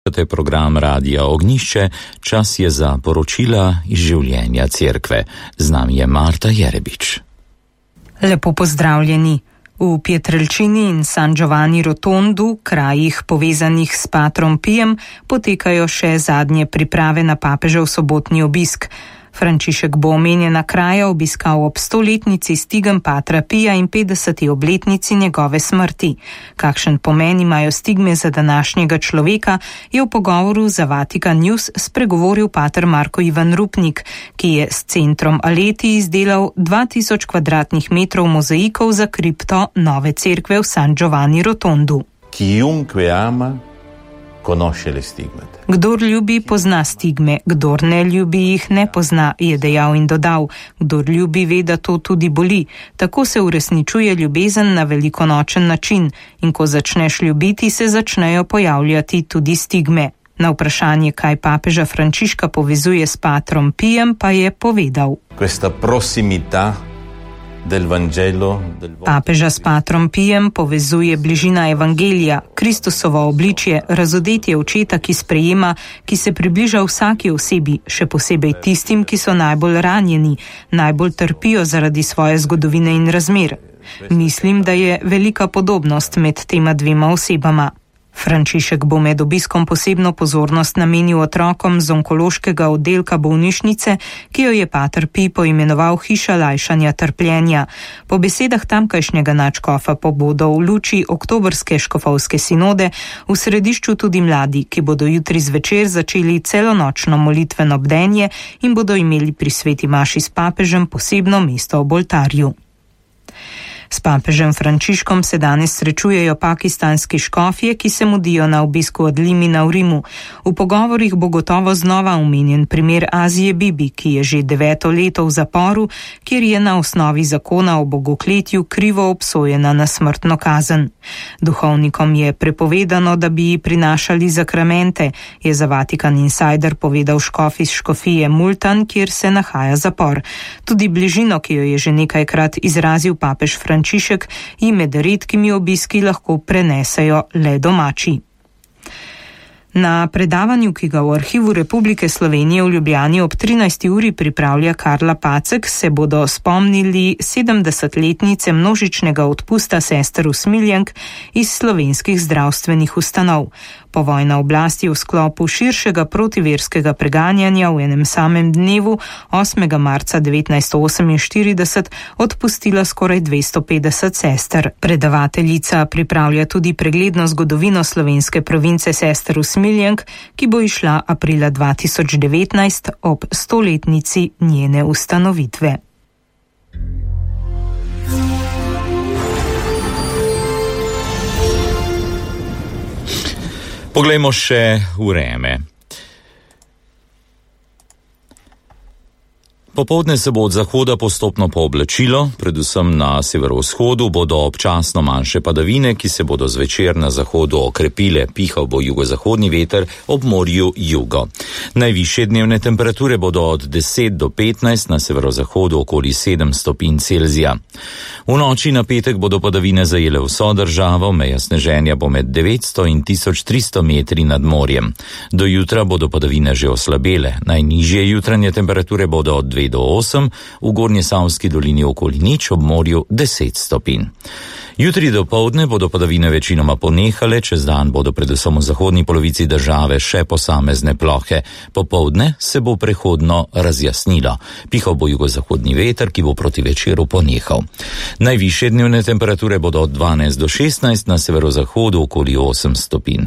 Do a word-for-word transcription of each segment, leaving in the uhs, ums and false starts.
To je program Radia Ognjišče, čas je za poročila iz življenja cerkve. Z nami je Marta Jerebič. Lepo pozdravljeni. V Pietrelcini in San Giovanni Rotondu, krajih povezanih s Patrom Pijem, potekajo še zadnje priprave na papežev sobotni obisk. Frančišek bo omenjena kraja obiskal ob stoletnici stigem Patra Pija in petdeseti obletnici njegove smrti. Kakšen pomen imajo stigme za današnjega človeka, je v pogovoru za Vatikan News spregovoril pater Marko Ivan Rupnik, ki je s centrom Aleti izdelal dva tisoč kvadratnih metrov mozaikov za kripto nove cerkve v San Giovanni Rotondu. Chiunque ama conosce le stigmate. Kdor ljubi, pozna stigme, kdor ne ljubi, jih ne pozna, je dejal in dodal. Kdor ljubi, ve, da to tudi boli. Tako se uresničuje ljubezen na velikonočen način in ko začneš ljubiti, se začnejo pojavljati tudi stigme. Na vprašanje, kaj papeža Frančiška povezuje s Patrom Pijem, pa je povedal. Questa prossimità del Vangelo, del... Papeža s Patrom Pijem povezuje bližina evangelija, Kristusovo obličje, razodetje očeta, ki sprejema, ki se približa vsaki osebi, še posebej tistim, ki so najbolj ranjeni, najbolj trpijo zaradi svoje zgodovine in razmer. Mislim, da je velika podobnost med tema dvema osebama. Frančišek bo med obiskom posebno pozornost namenil otrokom z onkološkega oddelka bolnišnice, ki jo je pater Pij poimenoval hiša lajšanja trpljenja. Po besedah tamkajšnjega nadškofa pa bodo v luči oktobrske škofovske sinode v središču tudi mladi, ki bodo jutri zvečer začeli celonočno molitveno bdenje in bodo imeli pri sveti maši s papežem posebno mesto ob oltarju. S papežem Frančiškom se danes srečujejo pakistanski škofje, ki se mudijo na obisku od Limina v Rimu. V pogovorih bo gotovo znova omenjen primer Azije Bibi, ki je že deveto leto v zaporu, kjer je na osnovi zakona o bogokletju krivo obsojena na smrtno kazen. Duhovnikom je prepovedano, da bi ji prinašali zakramente, je za Vatikan Insider povedal škof iz škofije Multan, kjer se nahaja zapor. Tudi bližino, ki jo je že nekajkrat izrazil papež Frančišek, Frančišek in med redkimi obiski lahko prenesejo le domači. Na predavanju, ki ga v Arhivu Republike Slovenije v Ljubljani ob trinajsti uri pripravlja Karla Pacek, se bodo spomnili sedemdesetletnice množičnega odpusta sester usmiljenk iz slovenskih zdravstvenih ustanov. Povojna oblast je v sklopu širšega protiverskega preganjanja v enem samem dnevu, osmega marca devetnajststo oseminštirideset, odpustila skoraj dvesto petdeset sester. Predavateljica pripravlja tudi pregledno zgodovino slovenske province sester usmiljenk, ki bo išla aprila dva tisoč devetnajst ob stoletnici njene ustanovitve. Poglejmo še vreme. Popoldne se bo od zahoda postopno pooblačilo, predvsem na severovzhodu bodo občasno manjše padavine, ki se bodo zvečer na zahodu okrepile, pihal bo jugozahodni veter, ob morju jugo. Najvišje dnevne temperature bodo od deset do petnajst, na severozahodu okoli sedem stopinj Celzija. V noči na petek bodo padavine zajele vso državo, meja sneženja bo med devetsto in tisoč tristo metri nad morjem. Do jutra bodo padavine že oslabele, najnižje jutranje temperature bodo od dve do osem, v Gornjesavski dolini okoli nič, ob morju deset stopinj. Jutri dopoldne bodo padavine večinoma ponehale, čez dan bodo predvsem v zahodni polovici države še posamezne plohe. Popoldne se bo prehodno razjasnilo. Pihal bo jugozahodni veter, ki bo proti večeru ponehal. Najvišje dnevne temperature bodo od dvanajst do šestnajst, na severozahodu okoli osem stopinj.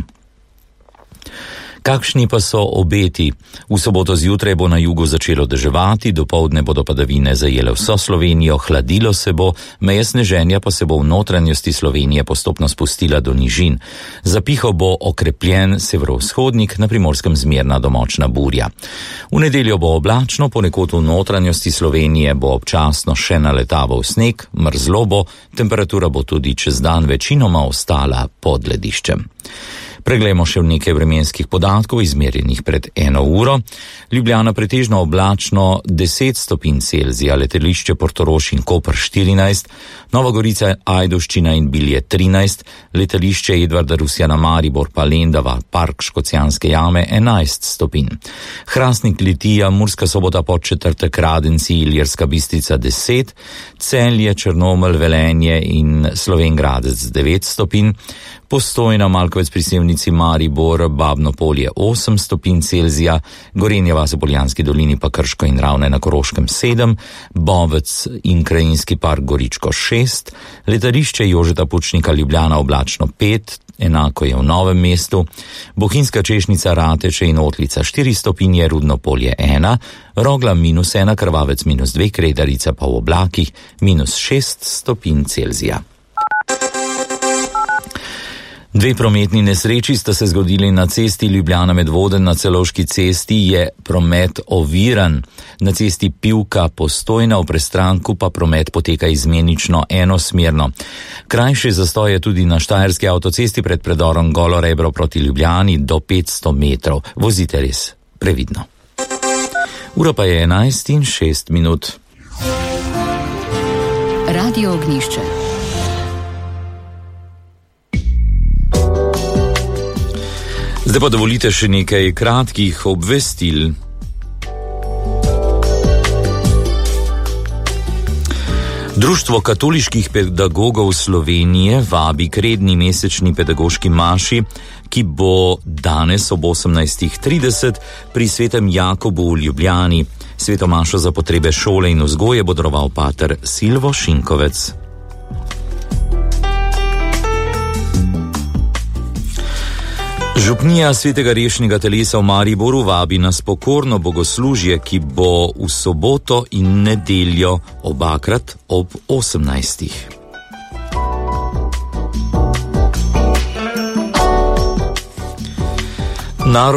Kakšni pa so obeti? V soboto zjutraj bo na jugu začelo deževati, dopoldne bodo padavine zajele vso Slovenijo, hladilo se bo, meja sneženja pa se bo v notranjosti Slovenije postopno spustila do nižin. Zapihal bo okrepljen severovzhodnik, na Primorskem zmerna do močna burja. V nedeljo bo oblačno, ponekod v notranjosti Slovenije bo občasno še naletaval sneg, mrzlo bo, temperatura bo tudi čez dan večinoma ostala pod lediščem. Preglejmo še nekaj vremenskih podatkov, izmerjenih pred eno uro. Ljubljana pretežno oblačno deset stopinj Celzija, letališče Portorož in Koper štirinajst, Nova Gorica, Ajdovščina in Bilje trinajst, letališče Edvarda Rusjana Maribor pa Lendava, park Škocjanske jame enajst stopinj. Hrastnik, Litija, Murska Sobota, Podčetrtek, Radenci, Ilirska Bistrica deset, Celje, Črnomelj, Velenje in Slovenj Gradec devet stopinj, Postojna, Malkovec pri Sevnici, Maribor, Babno Polje osem stopinj Celzija, Gorenja vas v Poljanski dolini pa Krško in Ravne na Koroškem sedem, Bovec in Krajinski park Goričko šest, letališče Jožeta Pučnika Ljubljana oblačno pet, enako je v Novem mestu, Bohinjska Češnica, Rateče in Otlica štiri stopinje, Rudno Polje ena, Rogla minus ena, Krvavec minus dve, Kredarica pa v oblakih minus šest stopinj Celzija. Dve prometni nesreči sta se zgodili na cesti Ljubljana-Medvoden. Na Celovški cesti je promet oviran. Na cesti Pivka-Postojna v Prestranku pa promet poteka izmenično enosmerno. Krajši zastoj je tudi na Štajerski avtocesti pred predorom Golo Rebro proti Ljubljani do petsto metrov. Vozite res previdno. Ura pa je enajst in šest minut. Radio Ognjišče. Zdaj pa dovolite še nekaj kratkih obvestil. Društvo katoliških pedagogov Slovenije vabi k redni mesečni pedagoški maši, ki bo danes ob osemnajstih trideset pri Svetem Jakobu v Ljubljani. Sveto mašo za potrebe šole in vzgoje bo daroval pater Silvo Šinkovec. Župnija Svetega Rešnjega telesa v Mariboru vabi na pokorno bogoslužje, ki bo v soboto in nedeljo obakrat ob osemnajstih. Narod